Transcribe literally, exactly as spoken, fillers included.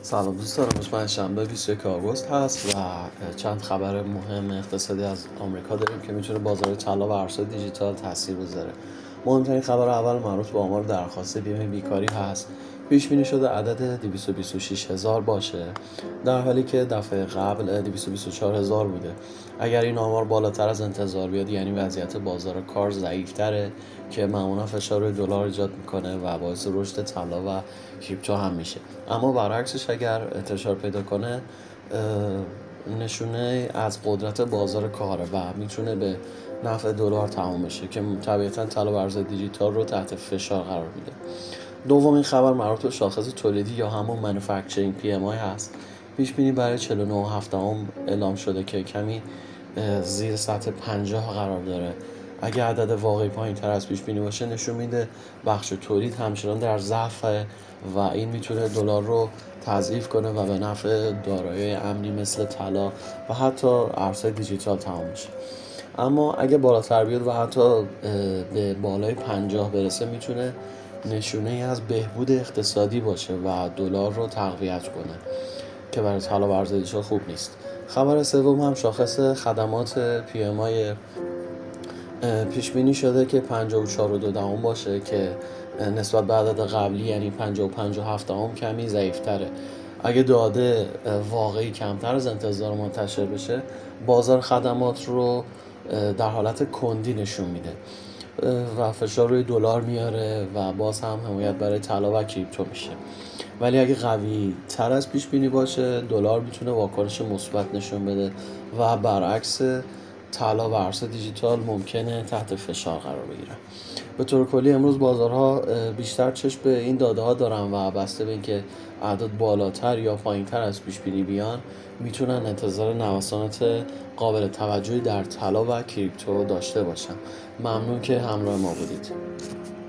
سلام دوستان، امروز پنجشنبه بیست و یک آگوست هست و چند خبر مهم اقتصادی از آمریکا داریم که میتونه بازار طلا و ارزهای دیجیتال تاثیر بذاره. مهمترین خبر اول مربوط به آمار درخواست بیمه بیکاری هست. پیش بینی شده عدد دویست و بیست و شش هزار باشه، در حالی که دفعه قبل دویست و بیست و چهار هزار بوده. اگر این آمار بالاتر از انتظار بیاد یعنی وضعیت بازار کار ضعیف‌تره که معمولا فشار روی دلار ایجاد میکنه و باعث رشد طلا و کریپتو هم میشه. اما برعکسش اگر انتشار پیدا کنه نشونه از قدرت بازار کاره و میتونه به نفع دلار تمام بشه که طبیعتا طلا و ارزهای دیجیتال رو تحت فشار قرار میده. دومین خبر مربوط به شاخص تولیدی یا همون مانیفکتچرینگ پی ام آی هست. پیش بینی برای چهل و نه و هفت دهم اعلام شده که کمی زیر سطح پنجاه قرار داره. اگه عدد واقعی پایین تر از پیش بینی باشه نشون میده بخش تولید همچنان در ضعف و این میتونه دلار رو تضعیف کنه و به نفع دارایی امنی مثل طلا و حتی ارزهای دیجیتال تمام بشه. اما اگه بالاتر بیاد و حتی به بالای پنجاه برسه میتونه نشونه ای از بهبود اقتصادی باشه و دلار رو تقویت کنه که برای طلا و ارزهای دیجیتال خوب نیست. خبر سوم هم شاخص خدمات پی ام آی پیش بینی شده که پنجاه و چهار و دو دهم باشه که نسبت به عدد قبلی یعنی پنجاه و پنج و هفت دهم کمی ضعیف‌تره. اگه داده واقعی کمتر از انتظار منتشر بشه بازار خدمات رو در حالت کندی نشون میده و فشار روی دلار میاره و باز هم حمایت برای طلا و کریپتو میشه. ولی اگه قوی تر از پیش بینی باشه دلار میتونه واکنش مثبت نشون بده و برعکس طلا و ارزهای دیجیتال ممکنه تحت فشار قرار بگیرن. به طور کلی امروز بازارها بیشتر چشم به این داده ها دارن و بسته به اینکه اعداد بالاتر یا پایینتر از پیش بینی بیان میتونن انتظار نوسانات قابل توجهی در طلا و کریپتو داشته باشن. ممنون که همراه ما بودید.